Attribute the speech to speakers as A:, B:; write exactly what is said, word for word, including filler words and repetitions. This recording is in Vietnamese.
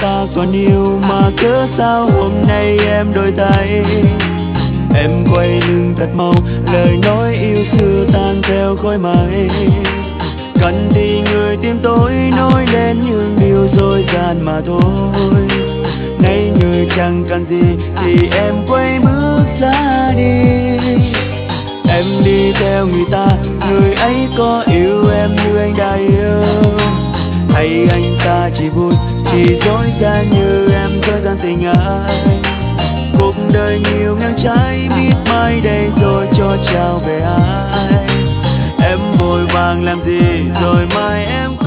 A: ta còn yêu mà cớ sao hôm nay em đổi thay. Em quay lưng thật mau, lời nói yêu xưa tan theo khói mây. Cần thì người tim tôi nói lên những điều dối gian mà thôi. Nay người chẳng cần gì thì em quay bước ra đi. Em đi theo người ta, người ấy có yêu em như anh đã yêu, hay anh ta chỉ vui, chỉ dối gian như em dối gian tình ai. Cuộc đời nhiều ngang trái, biết mai đây rồi cho trao về ai. Em vội vàng làm gì rồi mai em